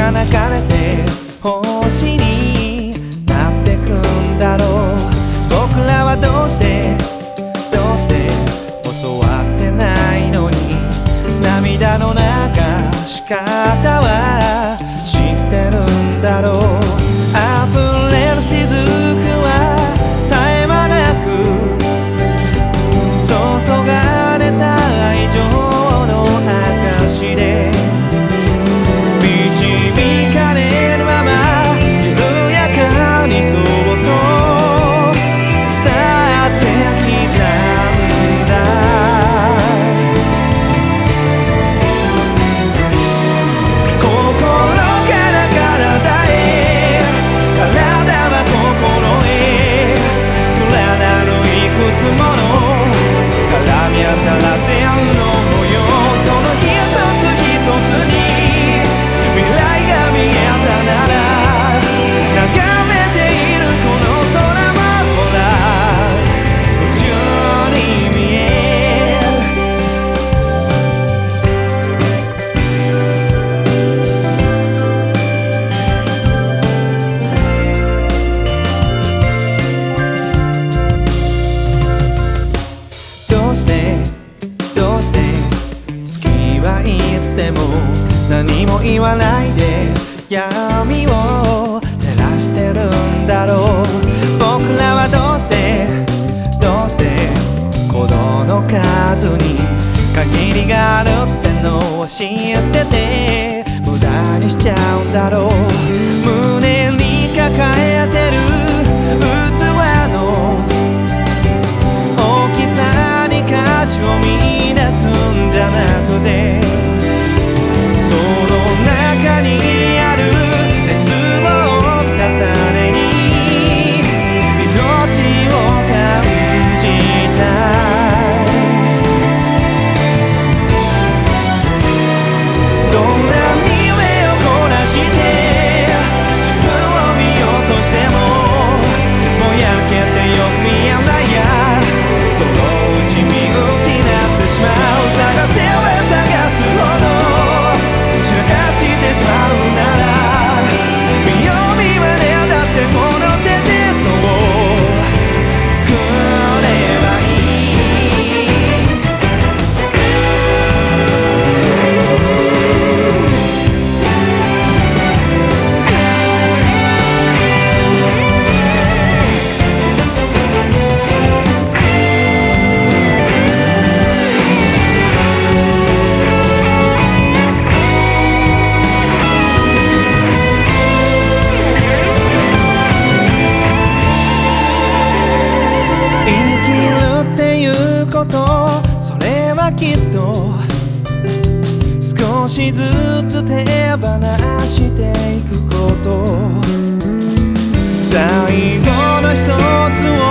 描かれて星になってくんだろう。僕らはどうして教わってないのに、涙の流し方は知ってるんだろう。溢れる雫は絶え間なく注がれた愛情の証で、導かれるまま緩やかにそっと伝ってきたんだ。心から体へ、体は心へ、連なるいくつもの絡み合ったらせ合うの模様。その一つ一つに未来が見えたなら、眺めているこの空もほら宇宙に見えどうして月はいつでも何も言わないで闇を照らしてるんだろう。僕らはどうして鼓動の数に限りがあるってのを知ってて無駄にしちゃうんだろう。胸に抱えてる器の大きさに価値を見出すんじゃなくて、その中にある熱望を帯びた種に命を感じたい。どんなに目を凝らして自分を見ようとしても、ぼやけてよく見えないや、そのうち見失ってしまう。探せば探すほど散らかしてしまうなら、見よう見まねだってこの手でそう作ればいい。それはきっと少しずつ手放していくこと。最後の一つを